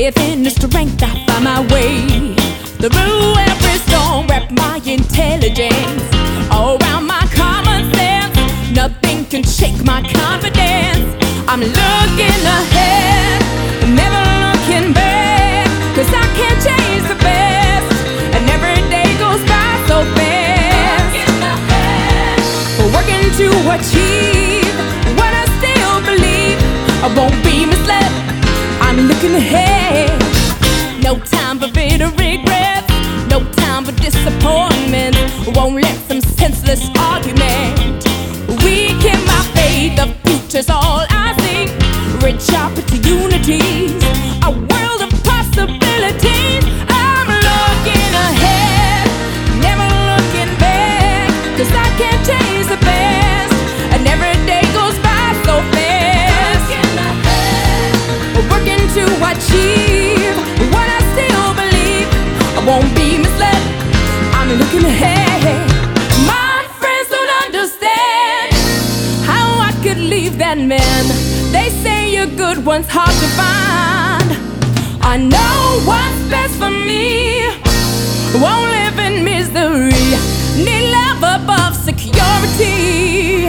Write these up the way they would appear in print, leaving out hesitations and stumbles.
Within the strength I find my way through every storm, wrap my intelligence around my common sense. Nothing can shake my confidence. I'm looking ahead, never looking back, 'cause I can't change the past, and every day goes by so fast. Working to achieve what I still believe. I won't be misled, I'm looking ahead. No time for bitter regrets, no time for disappointment. Won't let some senseless argument weaken my faith. The future's all I see, rich opportunities, a world of possibilities. I'm looking ahead, never looking back, 'cause I can't change the past, and every day goes by so fast. Working to achieve what I still believe. I won't be misled, I'm looking ahead. My friends don't understand how I could leave that man. They say your good one's hard to find. I know what's best for me, won't live in misery, need love above security.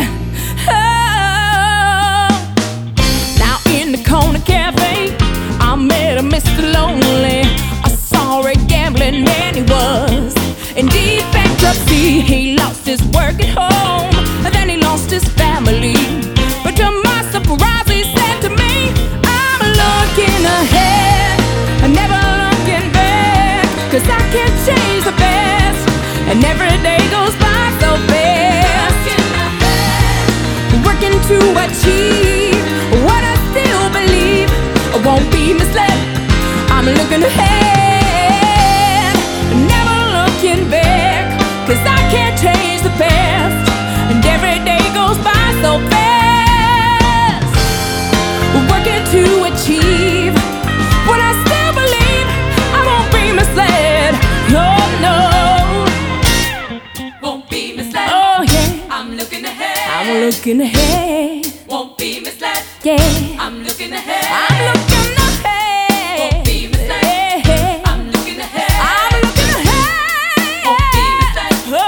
Oh. Now in the corner cafe, I met a Mr. Lonely, a sorry gambling man he was. In deep bankruptcy, he lost his work at home, and then he lost his family. But to my surprise, he said to me, I'm looking ahead, never looking back, 'cause I can't change the past, and every day goes by so fast. Working to achieve what I still believe. I won't be misled, I'm looking ahead, never looking back, 'cause I can't change the past, and every day goes by so fast. Working to achieve what I still believe. I won't be misled, oh no. Won't be misled. Oh yeah, I'm looking ahead. I'm looking ahead. Won't be misled. Yeah, I'm looking ahead. I'm looking ahead. Won't be misled. I'm looking ahead. I'm looking ahead. Won't be misled. Oh,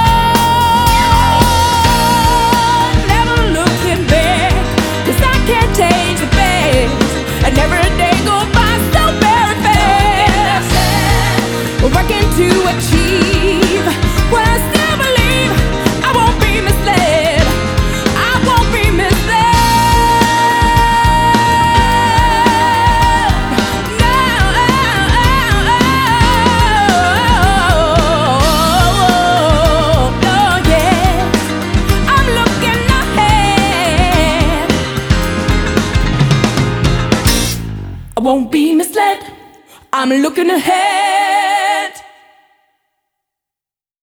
never looking back, 'cause I can't change the past, and every day goes by so very fast. Working to achieve what I still believe. I won't be misled, I won't be misled. No, oh yes, I'm looking ahead. I won't be misled, I'm looking ahead.